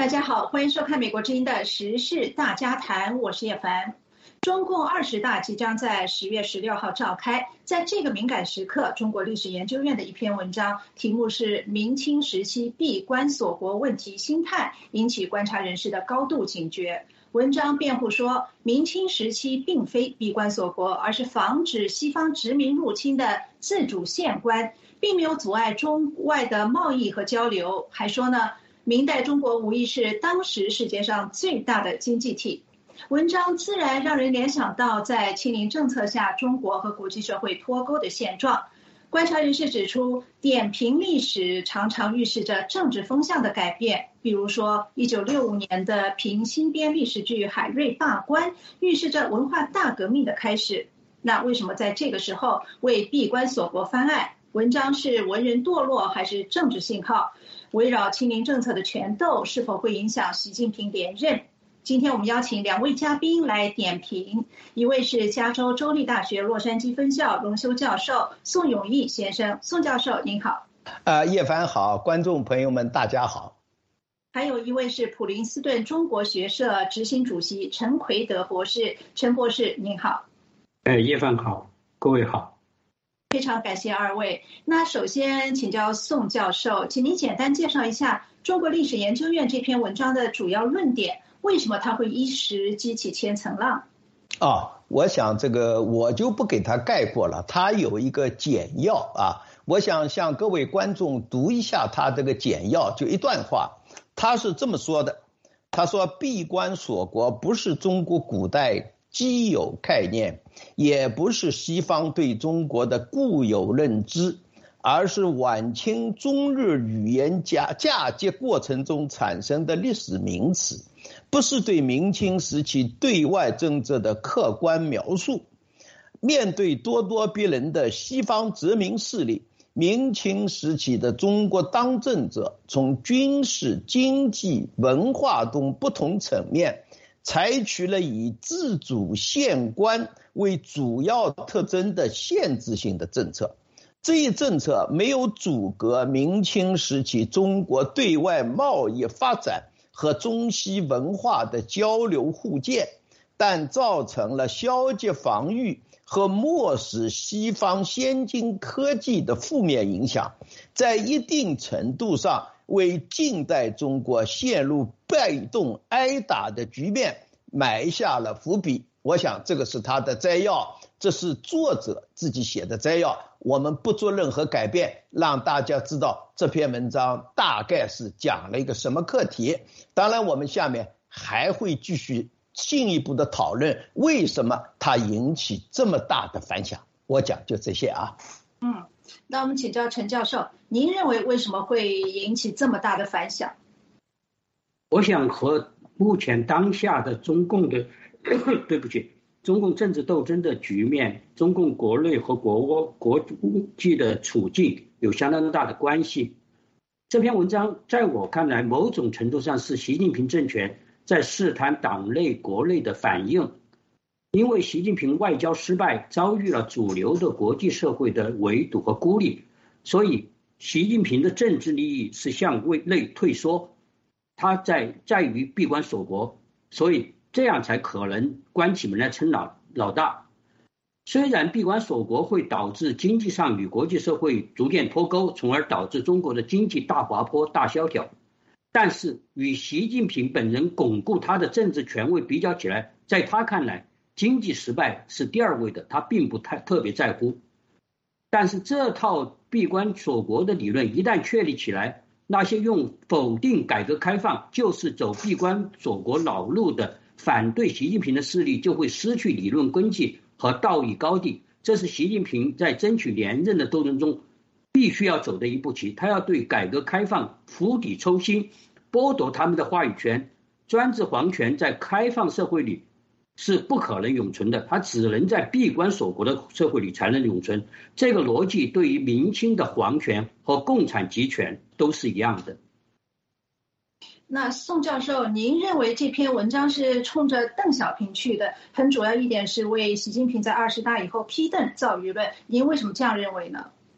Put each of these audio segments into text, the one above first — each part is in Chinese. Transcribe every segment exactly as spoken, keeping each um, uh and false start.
大家好，欢迎收看美国之音的时事大家谈，我是叶凡。中共二十大即将在十月十六号召开，在这个敏感时刻，中国历史研究院的一篇文章，题目是明清时期闭关锁国问题新探，引起观察人士的高度警觉。文章辩护说，明清时期并非闭关锁国，而是防止西方殖民入侵的自主县官，并没有阻碍中外的贸易和交流。还说呢，明代中国无疑是当时世界上最大的经济体。文章自然让人联想到在清零政策下中国和国际社会脱钩的现状。观察人士指出，点评历史常常预示着政治风向的改变，比如说一九六五年的评新编历史剧《海瑞罢官》预示着文化大革命的开始。那为什么在这个时候为闭关锁国翻案？文章是文人堕落还是政治信号？围绕清零政策的权斗是否会影响习近平连任？今天我们邀请两位嘉宾来点评，一位是加州州立大学洛杉矶分校荣休教授宋永毅先生。宋教授您好。 呃，叶凡好，观众朋友们大家好。 还有一位是普林斯顿中国学社执行主席陈奎德博士。陈博士您好。 哎，叶凡好，各位好。 非常感谢二位。那首先请教宋教授，请您简单介绍一下中国历史研究院这篇文章的主要论点，为什么它会一时激起千层浪？ 哦，我想这个我就不给它概括了，它有一个简要啊，我想向各位观众读一下它这个简要，就一段话，他是这么说的，他说闭关锁国不是中国古代既有概念，也不是西方对中国的固有认知，而是晚清中日语言嫁嫁接过程中产生的历史名词，不是对明清时期对外政策的客观描述。面对咄咄逼人的西方殖民势力，明清时期的中国当政者从军事、经济、文化等不同层面采取了以自主县官为主要特征的限制性的政策。这一政策没有阻隔明清时期中国对外贸易发展和中西文化的交流互鉴，但造成了消极防御和漠视西方先进科技的负面影响，在一定程度上为近代中国陷入被动挨打的局面埋下了伏笔。我想这个是他的摘要，这是作者自己写的摘要，我们不做任何改变，让大家知道这篇文章大概是讲了一个什么课题。当然我们下面还会继续进一步的讨论为什么它引起这么大的反响。我讲就这些啊。 嗯，那我们请教陈教授，您认为为什么会引起这么大的反响？ 我想和目前当下的中共的对不起中共政治斗争的局面，中共国内和国国际的处境有相当大的关系。这篇文章在我看来，某种程度上是习近平政权在试探党内国内的反应。因为习近平外交失败，遭遇了主流的国际社会的围堵和孤立，所以习近平的政治利益是向内退缩，他在在于闭关锁国，所以这样才可能关起门来称老老大。虽然闭关锁国会导致经济上与国际社会逐渐脱钩，从而导致中国的经济大滑坡、大萧条，但是与习近平本人巩固他的政治权威比较起来，在他看来，经济失败是第二位的，他并不太特别在乎。但是这套闭关锁国的理论一旦确立起来，那些用否定改革开放就是走闭关锁国老路的反对习近平的势力就会失去理论根基和道义高地，这是习近平在争取连任的斗争中必须要走的一步棋。他要对改革开放釜底抽薪，剥夺他们的话语权。专制皇权在开放社会里是不可能永存的，它只能在闭关锁国的社会里才能永存。这个逻辑对于明清的皇权和共产集权都是一样的。 那宋教授，您认为这篇文章是冲着邓小平去的，很主要一点是为习近平在二十大以后批邓造舆论，您为什么这样认为呢？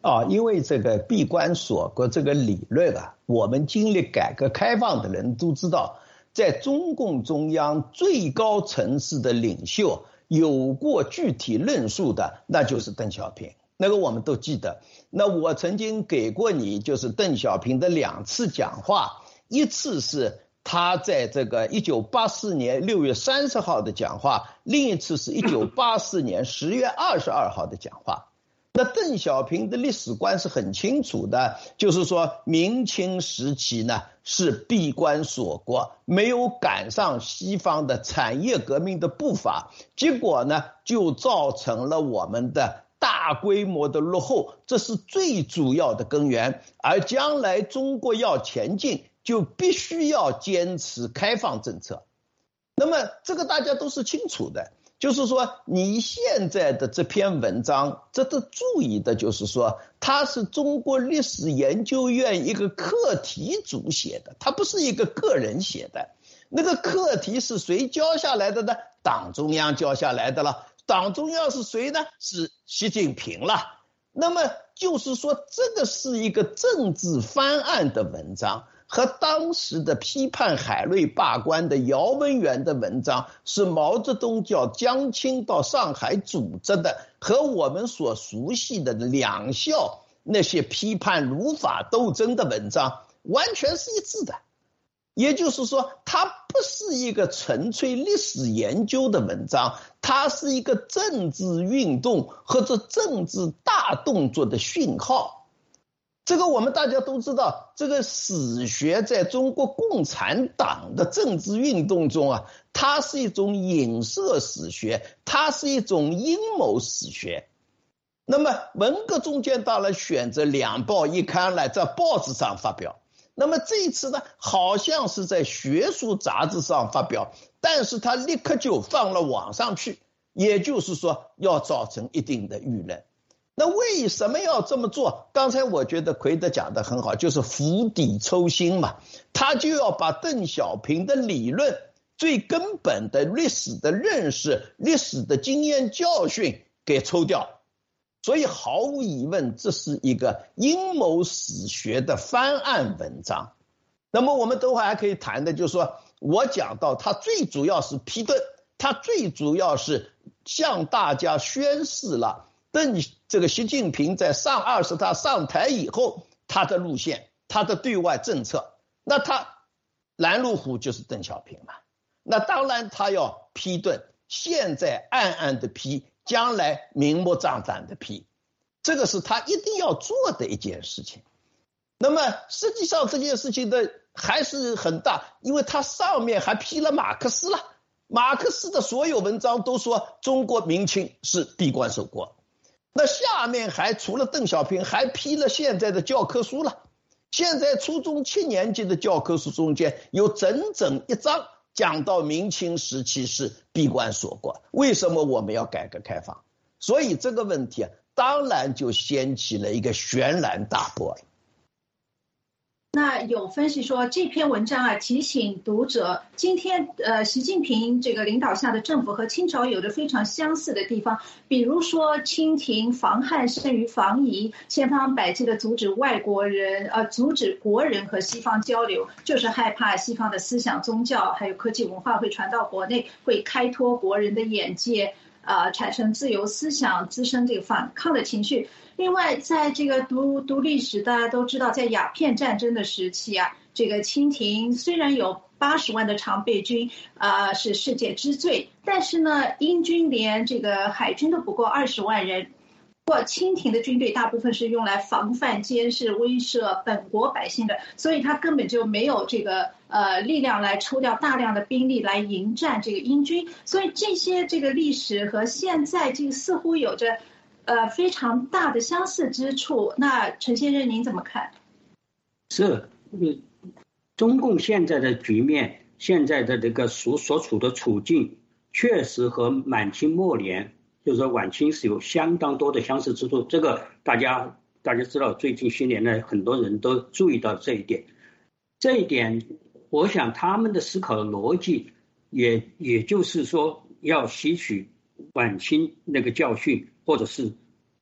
啊，因为这个闭关锁国这个理论啊，我们经历改革开放的人都知道，在中共中央最高层次的领袖有过具体论述的，那就是邓小平，那个我们都记得。那我曾经给过你，就是邓小平的两次讲话，一次是他在这个一九八四年六月三十号的讲话，另一次是一九八四年十月二十二号的讲话。那邓小平的历史观是很清楚的，就是说明清时期呢是闭关锁国，没有赶上西方的产业革命的步伐，结果呢就造成了我们的大规模的落后，这是最主要的根源。而将来中国要前进，就必须要坚持开放政策。那么这个大家都是清楚的，就是说你现在的这篇文章值得注意的就是说，它是中国历史研究院一个课题组写的，它不是一个个人写的。那个课题是谁交下来的呢？党中央交下来的了。党中央是谁呢？是习近平了。那么就是说这个是一个政治翻案的文章，和当时的批判海瑞罢官的姚文元的文章，是毛泽东叫江青到上海组织的，和我们所熟悉的两校那些批判儒法斗争的文章完全是一致的。也就是说它不是一个纯粹历史研究的文章，它是一个政治运动或者政治大动作的讯号。这个我们大家都知道，这个史学在中国共产党的政治运动中啊，它是一种影射史学，它是一种阴谋史学。那么文革中间当然选择两报一刊来在报纸上发表，那么这一次呢，好像是在学术杂志上发表，但是他立刻就放了网上去，也就是说要造成一定的舆论。那为什么要这么做？刚才我觉得奎德讲得很好，就是釜底抽薪嘛，他就要把邓小平的理论最根本的历史的认识、历史的经验教训给抽掉。所以毫无疑问，这是一个阴谋史学的翻案文章。那么我们等会还可以谈的就是说，我讲到他最主要是批顿，他最主要是向大家宣示了邓这个习近平在上二十大上台以后他的路线，他的对外政策。那他拦路虎就是邓小平嘛，那当然他要批顿，现在暗暗的批，将来明目张胆的批，这个是他一定要做的一件事情。那么实际上这件事情的还是很大，因为他上面还批了马克思了，马克思的所有文章都说中国明清是闭关锁国，那下面还除了邓小平还批了现在的教科书了。现在初中七年级的教科书中间有整整一章讲到明清时期是闭关锁国，为什么我们要改革开放？所以这个问题啊，当然就掀起了一个轩然大波了。 那有分析说，这篇文章啊提醒读者，今天呃习近平这个领导下的政府和清朝有着非常相似的地方，比如说清廷防汉胜于防夷，千方百计的阻止外国人呃阻止国人和西方交流，就是害怕西方的思想宗教还有科技文化会传到国内，会开拓国人的眼界，呃产生自由思想，滋生这个反抗的情绪。另外，在这个读读历史，大家都知道，在鸦片战争的时期啊，这个清廷虽然有八十万的常备军，啊、呃、是世界之最，但是呢，英军连这个海军都不够二十万人。不过，清廷的军队大部分是用来防范、监视、威慑本国百姓的，所以他根本就没有这个呃力量来抽调大量的兵力来迎战这个英军。所以这些这个历史和现在这个似乎有着呃，非常大的相似之处。那陈先生您怎么看？ 是，中共现在的局面，现在的这个所所处的处境，确实和满清末年，就是说晚清是有相当多的相似之处。这个大家大家知道，最近些年来很多人都注意到这一点。这一点，我想他们的思考的逻辑也，也也就是说，要吸取晚清那个教训，或者是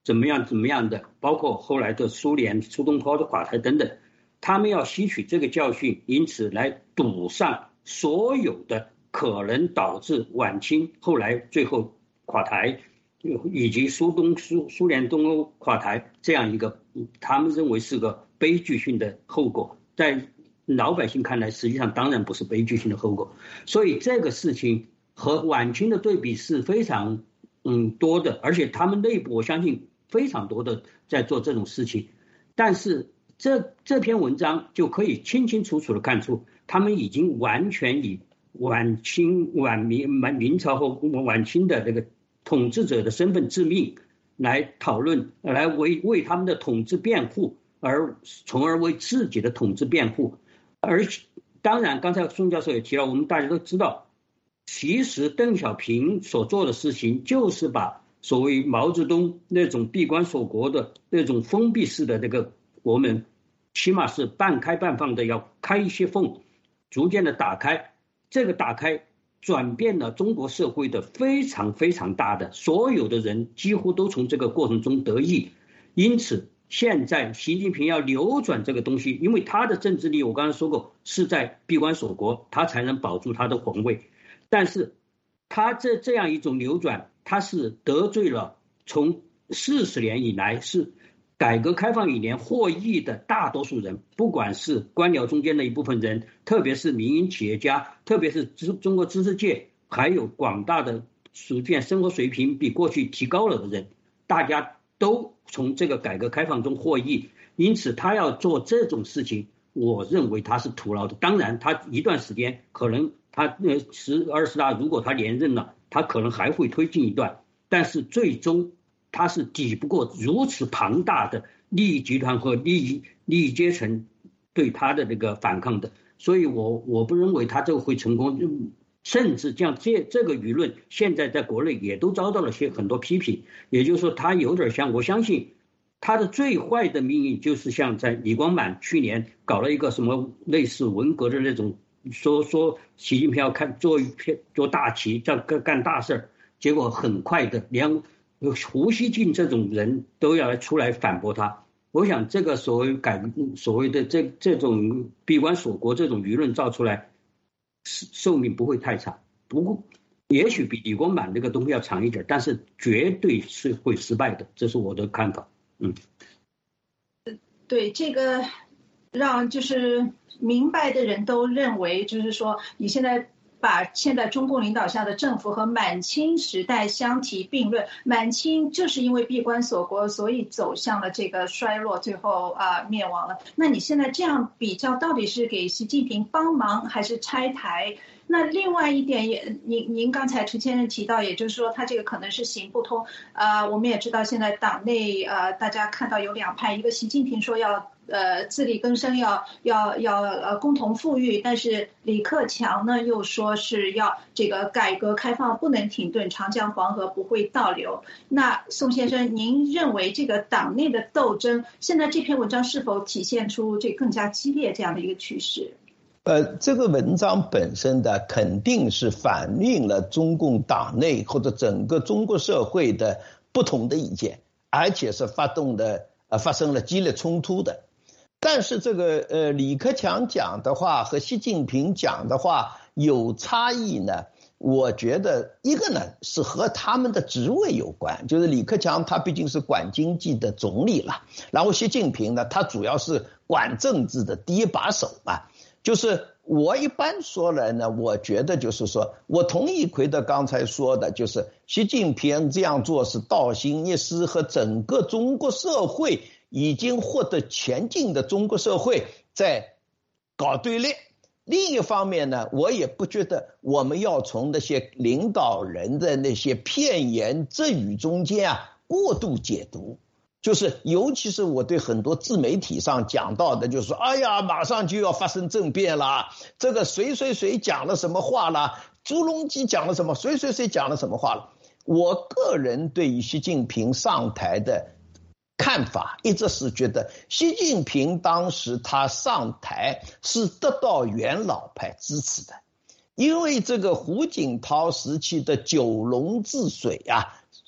怎么样怎么样的，包括后来的苏联苏东坡的垮台等等，他们要吸取这个教训，因此来堵上所有的可能导致晚清后来最后垮台，以及苏东苏苏联东欧垮台这样一个他们认为是个悲剧性的后果，在老百姓看来实际上当然不是悲剧性的后果。所以这个事情和晚清的对比是非常嗯多的，而且他们内部我相信非常多的在做这种事情，但是这这篇文章就可以清清楚楚的看出，他们已经完全以晚清晚明晚明朝和晚清的这个统治者的身份致命来讨论，来为为他们的统治辩护，而从而为自己的统治辩护。而当然刚才宋教授也提到，我们大家都知道，其实邓小平所做的事情就是把所谓毛泽东那种闭关锁国的那种封闭式的这个国门，起码是半开半放的，要开一些缝，逐渐的打开，这个打开转变了中国社会的非常非常大的，所有的人几乎都从这个过程中得益。因此现在习近平要扭转这个东西，因为他的政治力我刚才说过是在闭关锁国，他才能保住他的皇位，但是他这这样一种扭转，他是得罪了从四十年以来是改革开放以年获益的大多数人，不管是官僚中间的一部分人，特别是民营企业家，特别是中国知识界，还有广大的逐渐生活水平比过去提高了的人，大家都从这个改革开放中获益。因此他要做这种事情，我认为他是徒劳的。当然他一段时间可能他呃十二十大如果他连任了，他可能还会推进一段，但是最终他是抵不过如此庞大的利益集团和利益利益阶层对他的这个反抗的，所以我我不认为他这个会成功，甚至像这这个舆论现在在国内也都遭到了些很多批评，也就是说他有点像，我相信他的最坏的命运就是像在李光满去年搞了一个什么类似文革的那种，说说习近平要看做一片做大旗干干大事，结果很快的连胡锡进这种人都要出来反驳他。我想这个所谓改所谓的这这种闭关锁国这种舆论造出来，寿命不会太长，不过也许比李光满这个东西要长一点，但是绝对是会失败的，这是我的看法。嗯， 对，这个让就是明白的人都认为，就是说你现在把现在中共领导下的政府和满清时代相提并论，满清就是因为闭关锁国，所以走向了这个衰落，最后啊、呃、灭亡了。那你现在这样比较，到底是给习近平帮忙还是拆台？那另外一点也，您您刚才陈先生提到，也就是说他这个可能是行不通。呃，我们也知道现在党内呃大家看到有两派，一个习近平说要呃自力更生，要要要呃共同富裕，但是李克强呢又说是要这个改革开放不能停顿，长江黄河不会倒流。那宋先生，您认为这个党内的斗争，现在这篇文章是否体现出这更加激烈这样的一个趋势？ 呃，这个文章本身的肯定是反映了中共党内或者整个中国社会的不同的意见，而且是发动的呃发生了激烈冲突的。但是这个呃李克强讲的话和习近平讲的话有差异呢，我觉得一个呢是和他们的职位有关，就是李克强他毕竟是管经济的总理了，然后习近平呢他主要是管政治的第一把手嘛。就是我一般说来呢，我觉得就是说，我同意奎德刚才说的，就是习近平这样做是倒行逆施，和整个中国社会已经获得前进的中国社会在搞对立。另一方面呢，我也不觉得我们要从那些领导人的那些片言只语中间啊过度解读。就是尤其是我对很多自媒体上讲到的，就是说哎呀马上就要发生政变了，这个谁谁谁讲了什么话了，朱镕基讲了什么，谁谁谁讲了什么话了。我个人对于习近平上台的看法一直是觉得，习近平当时他上台是得到元老派支持的，因为这个胡锦涛时期的九龙治水啊，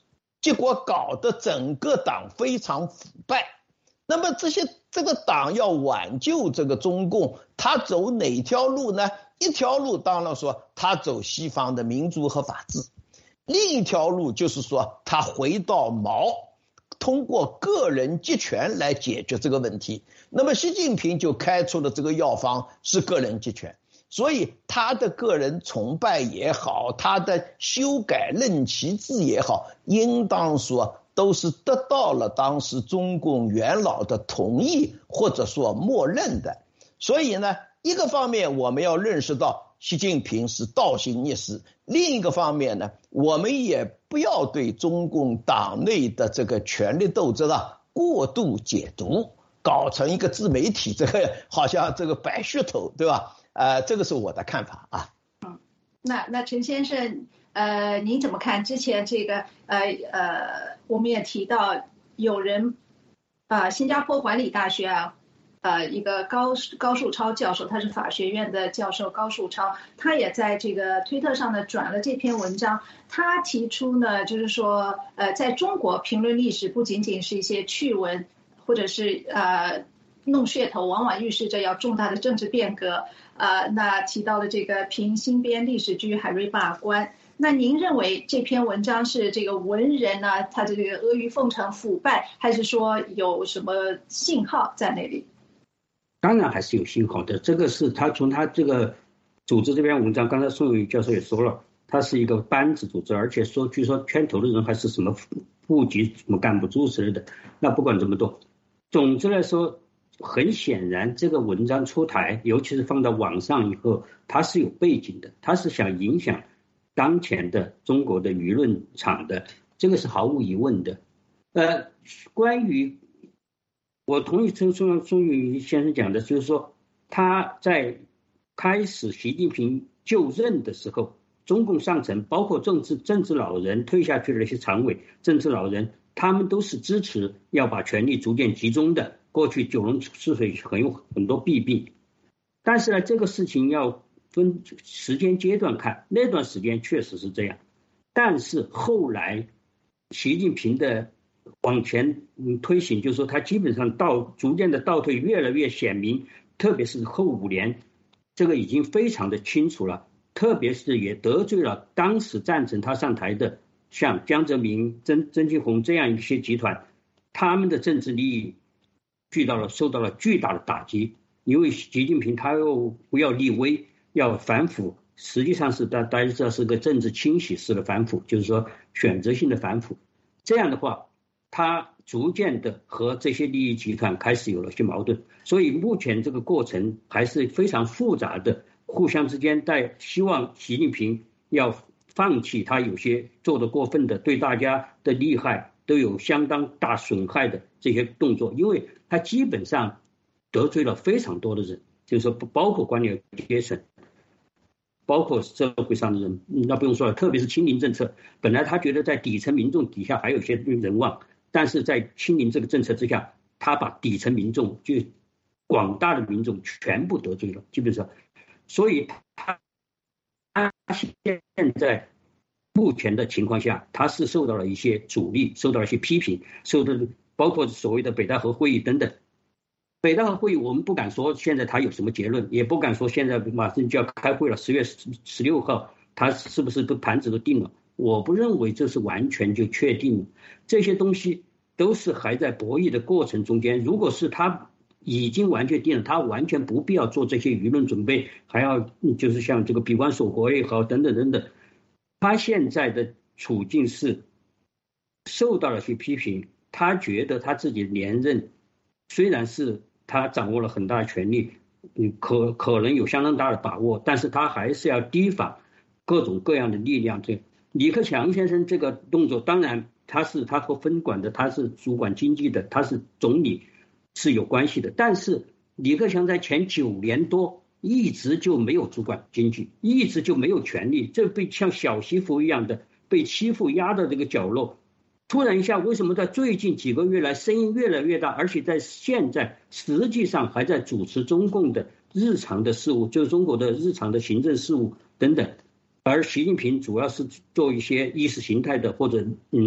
结果搞得整个党非常腐败。那么这些这个党要挽救这个中共，他走哪条路呢？一条路当然说他走西方的民主和法治，另一条路就是说他回到毛，通过个人集权来解决这个问题。那么习近平就开出了这个药方是个人集权，所以他的个人崇拜也好，他的修改任期制也好，应当说都是得到了当时中共元老的同意或者说默认的。所以呢，一个方面我们要认识到习近平是倒行逆施，另一个方面呢，我们也不要对中共党内的这个权力斗争啊过度解读，搞成一个自媒体，这个好像这个白噱头，对吧？呃，这个是我的看法啊。 嗯，那那陈先生，呃，您怎么看之前这个呃呃，我们也提到有人啊、呃，新加坡管理大学啊。呃，一个高高树超教授，他是法学院的教授高树超，他也在这个推特上呢转了这篇文章。他提出呢，就是说，呃，在中国评论历史不仅仅是一些趣闻，或者是呃弄噱头，往往预示着要重大的政治变革。呃，那提到了这个评新编历史剧海瑞罢官。那您认为这篇文章是这个文人呢，他的这个阿谀奉承、腐败，还是说有什么信号在那里？ 当然还是有信号的，这个是他从他这个组织这篇文章，刚才宋宇教授也说了，他是一个班子组织，而且说据说牵头的人还是什么部级什么干部诸之类的。那不管这么多，总之来说，很显然这个文章出台，尤其是放到网上以后，它是有背景的，它是想影响当前的中国的舆论场的，这个是毫无疑问的。呃，关于我同意陈宋宋玉先生讲的，就是说他在开始习近平就任的时候，中共上层包括政治政治老人退下去的那些常委、政治老人，他们都是支持要把权力逐渐集中的。过去九龙治水很有很多弊病，但是呢，这个事情要分时间阶段看，那段时间确实是这样，但是后来习近平的往前推行，就是说他基本上倒逐渐的倒退越来越显明，特别是后五年，这个已经非常的清楚了，特别是也得罪了当时赞成他上台的像江泽民、曾曾庆红这样一些集团，他们的政治利益遇到了受到了巨大的打击，因为习近平他又不要立威，要反腐，实际上是大大家知道是个政治清洗式的反腐，就是说选择性的反腐，这样的话他逐渐的和这些利益集团开始有了些矛盾，所以目前这个过程还是非常复杂的，互相之间在希望习近平要放弃他有些做得过分的对大家的利害都有相当大损害的这些动作，因为他基本上得罪了非常多的人，就是说包括官僚阶层，包括社会上的人，那不用说了，特别是清零政策，本来他觉得在底层民众底下还有些人望，但是在清零这个政策之下，他把底层民众就广大的民众全部得罪了，基本上，所以他他现在目前的情况下，他是受到了一些阻力，受到了一些批评，受到包括所谓的北戴河会议等等。北戴河会议我们不敢说现在他有什么结论，也不敢说现在马上就要开会了，十月十六号他是不是都盘子都定了，我不认为这是完全就确定了，这些东西都是还在博弈的过程中间，如果是他已经完全定了，他完全不必要做这些舆论准备，还要就是像这个闭关锁国也好等等等等，他现在的处境是受到了些批评，他觉得他自己连任虽然是他掌握了很大的权力，可可能有相当大的把握，但是他还是要提防各种各样的力量。这李克强先生这个动作，当然他是他和分管的，他是主管经济的，他是总理是有关系的，但是李克强在前九年多一直就没有主管经济，一直就没有权力，这被像小媳妇一样的被欺负压到这个角落，突然一下为什么在最近几个月来声音越来越大，而且在现在实际上还在主持中共的日常的事务，就是中国的日常的行政事务等等，而习近平主要是做一些意识形态的或者嗯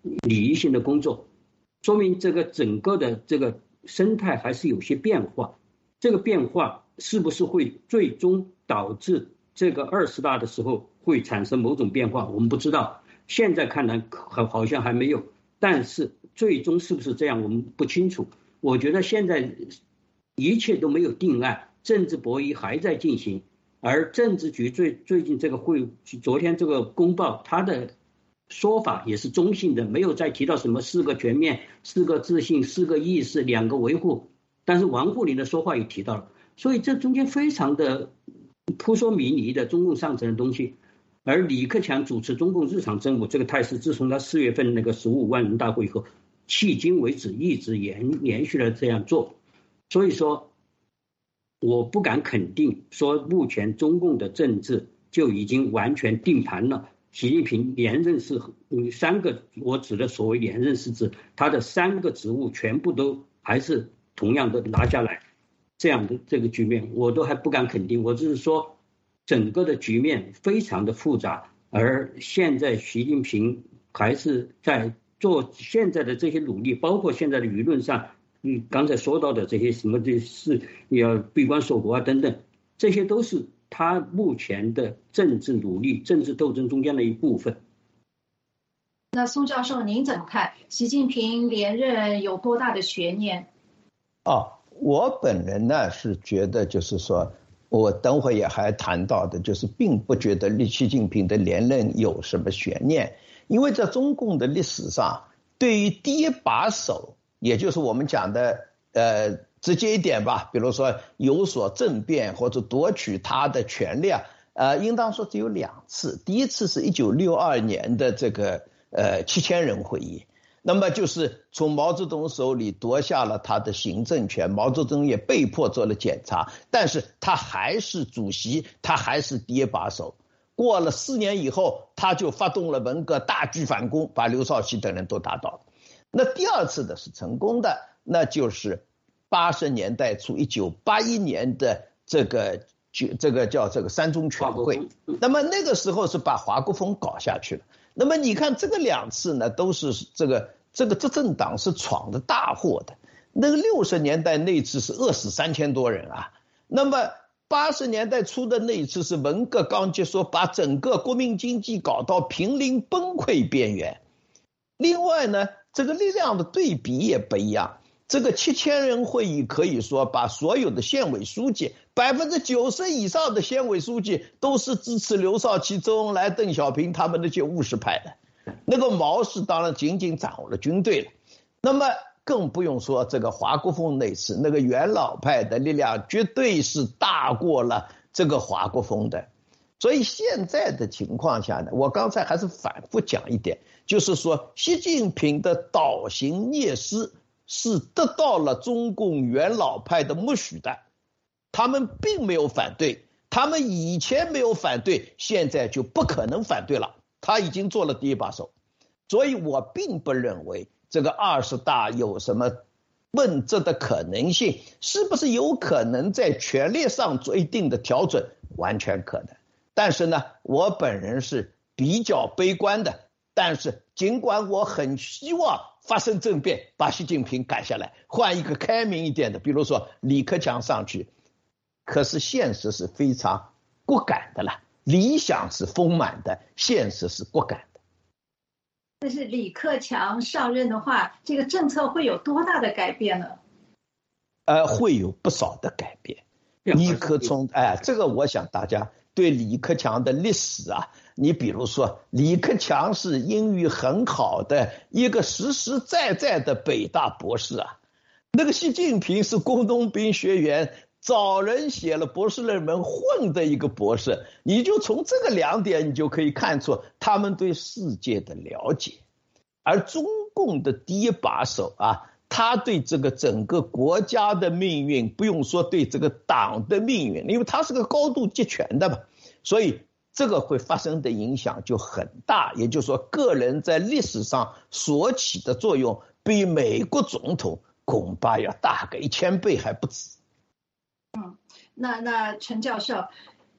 礼仪性的工作，说明这个整个的这个生态还是有些变化。这个变化是不是会最终导致这个二十大的时候会产生某种变化，我们不知道。现在看来好像还没有，但是最终是不是这样我们不清楚。我觉得现在一切都没有定案，政治博弈还在进行，而政治局最最近这个会，昨天这个公报，他的说法也是中性的，没有再提到什么四个全面、四个自信、四个意识、两个维护。但是王沪宁的说话也提到了，所以这中间非常的扑朔迷离的中共上层的东西。而李克强主持中共日常政务这个态势，自从他四月份那个十五万人大会以后，迄今为止一直延延续了这样做。所以说我不敢肯定说目前中共的政治就已经完全定盘了。习近平连任是三个，我指的所谓连任是指他的三个职务全部都还是同样的拿下来，这样的这个局面我都还不敢肯定。我只是说整个的局面非常的复杂，而现在习近平还是在做现在的这些努力，包括现在的舆论上嗯，刚才说到的这些什么这是要闭关锁国啊等等，这些都是他目前的政治努力、政治斗争中间的一部分。 那苏教授您怎么看习近平连任有多大的悬念？ 哦，我本人呢是觉得就是说我等会也还谈到的，就是并不觉得习近平的连任有什么悬念，因为在中共的历史上，对于第一把手，也就是我们讲的呃直接一点吧，比如说有所政变或者夺取他的权利啊，呃，应当说只有两次。第一次是一九六二年的这个呃七千人会议，那么就是从毛泽东手里夺下了他的行政权，毛泽东也被迫做了检查，但是他还是主席，他还是第一把手。过了四年以后，他就发动了文革，大举反攻，把刘少奇等人都打倒了。那第二次的是成功的，那就是八十年代初一九八一年的这个就这个叫这个三中全会，那么那个时候是把华国锋搞下去了。那么你看这个两次呢，都是这个这个执政党是闯的大祸的。那个六十年代那次是饿死三千多人啊，那么八十年代初的那一次是文革刚结束，把整个国民经济搞到濒临崩溃边缘。另外呢，这个力量的对比也不一样。这个七千人会议可以说把所有的县委书记，百分之九十以上的县委书记都是支持刘少奇、周恩来、邓小平他们那些务实派的。那个毛氏当然仅仅掌握了军队了，那么更不用说这个华国锋那次，那个元老派的力量绝对是大过了这个华国锋的。所以现在的情况下呢，我刚才还是反复讲一点，就是说习近平的倒行逆施是得到了中共元老派的默许的，他们并没有反对，他们以前没有反对，现在就不可能反对了，他已经做了第一把手。所以我并不认为这个二十大有什么问责的可能性，是不是有可能在权力上做一定的调整，完全可能。但是呢，我本人是比较悲观的，但是尽管我很希望发生政变，把习近平赶下来，换一个开明一点的，比如说李克强上去，可是现实是非常骨感的了，理想是丰满的，现实是骨感的。 但是李克强上任的话，这个政策会有多大的改变呢？ 呃，会有不少的改变。你可从哎，这个我想大家对李克强的历史啊，你比如说李克强是英语很好的一个实实在在的北大博士啊，那个习近平是工农兵学员找人写了博士论文混的一个博士，你就从这个两点你就可以看出他们对世界的了解。而中共的第一把手啊，他对这个整个国家的命运，不用说对这个党的命运，因为他是个高度集权的嘛，所以这个会发生的影响就很大。也就是说，个人在历史上所起的作用，比美国总统恐怕要大个一千倍还不止。 嗯，那那陈教授，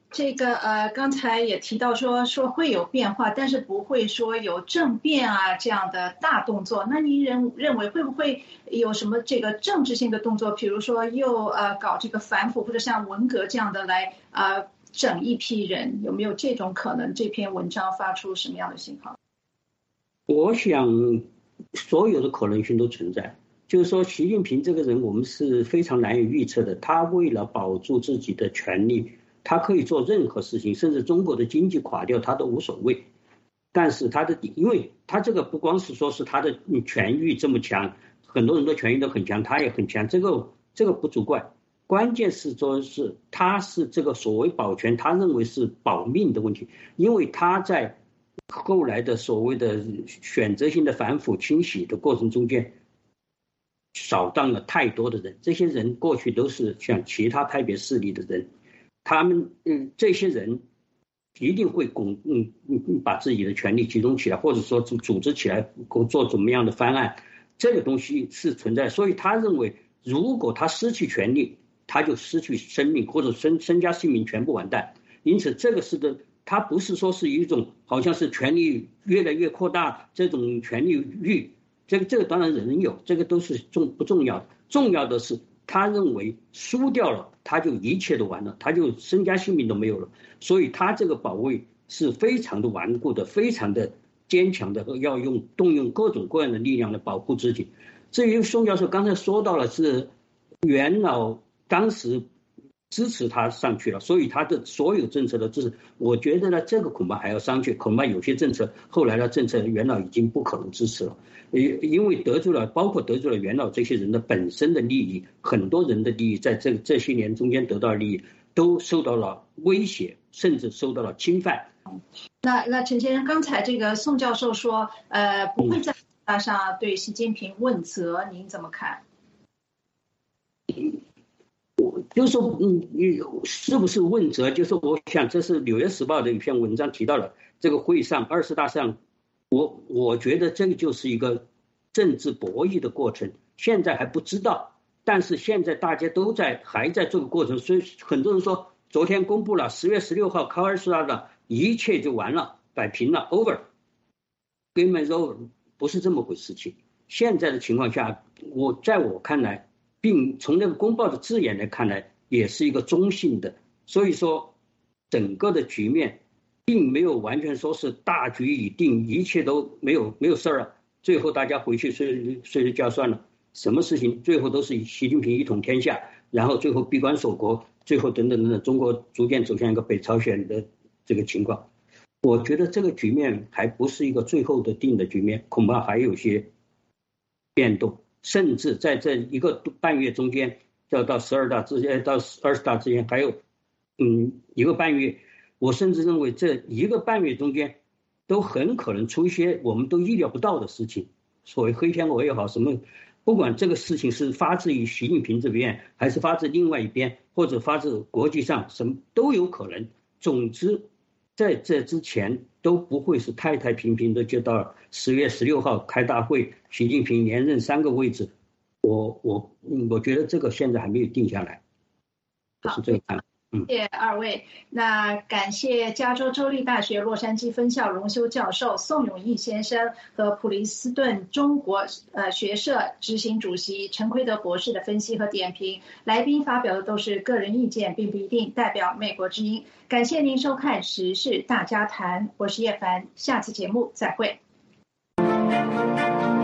这个呃，刚才也提到说说会有变化，但是不会说有政变啊这样的大动作。那您认认为会不会有什么这个政治性的动作？比如说又呃搞这个反腐，或者像文革这样的来呃整一批人，有没有这种可能？这篇文章发出什么样的信号？ 我想所有的可能性都存在。就是说，习近平这个人我们是非常难以预测的。他为了保住自己的权利，他可以做任何事情，甚至中国的经济垮掉他都无所谓。但是他的，因为他这个不光是说是他的权欲这么强，很多人的权欲都很强，他也很强，这个这个不足怪。关键是说是他是这个所谓保全，他认为是保命的问题，因为他在后来的所谓的选择性的反腐清洗的过程中间，扫荡了太多的人，这些人过去都是像其他派别势力的人，他们嗯这些人一定会拱嗯嗯把自己的权力集中起来，或者说组组织起来做怎么样的方案，这个东西是存在。所以他认为，如果他失去权力，他就失去生命，或者身身家性命全部完蛋。因此，这个是的，他不是说是一种好像是权力越来越扩大这种权力欲。这个这个当然人人有，这个都是重不重要的，重要的是他认为输掉了，他就一切都完了，他就身家性命都没有了，所以他这个保卫是非常的顽固的，非常的坚强的，要用动用各种各样的力量来保护自己。至于宋教授刚才说到了是元老当时支持他上去了，所以他的所有政策的支持，我觉得呢，这个恐怕还要商榷，恐怕有些政策后来的政策元老已经不可能支持了，因为得罪了，包括得罪了元老这些人的本身的利益，很多人的利益在这这些年中间得到的利益都受到了威胁，甚至受到了侵犯。 那那陈先生，刚才这个宋教授说，呃，不会在大上对习近平问责，嗯、您怎么看？ 就是说，嗯，是不是问责？就是我想，这是《纽约时报》的一篇文章提到了这个会上二十大上，我我觉得这个就是一个政治博弈的过程，现在还不知道，但是现在大家都在还在这个过程，所以很多人说，昨天公布了十月十六号开二十大的，一切就完了，摆平了 ，over，game is over， 不是这么回事情。现在的情况下，我在我看来。并从那个公报的字眼来看来，也是一个中性的，所以说整个的局面并没有完全说是大局已定，一切都没有没有事儿了，最后大家回去睡睡睡觉算了，什么事情最后都是习近平一统天下，然后最后闭关锁国，最后等等等等，中国逐渐走向一个北朝鲜的这个情况。我觉得这个局面还不是一个最后的定的局面，恐怕还有些变动。甚至在这一个半月中间，要到十二大之间，到二十大之间还有，嗯，一个半月。我甚至认为这一个半月中间，都很可能出一些我们都意料不到的事情。所谓黑天鹅也好，什么，不管这个事情是发自于习近平这边，还是发自另外一边，或者发自国际上，什么都有可能。总之，在这之前都不会是太太平平的，就到十月十六号开大会，习近平连任三个位置，我我我觉得这个现在还没有定下来，是这个看法。 谢谢二位。那感谢加州州立大学洛杉矶分校荣休教授宋永毅先生和普林斯顿中国呃学社执行主席陈奎德博士的分析和点评。来宾发表的都是个人意见，并不一定代表美国之音。感谢您收看时事大家谈，我是叶凡，下次节目再会。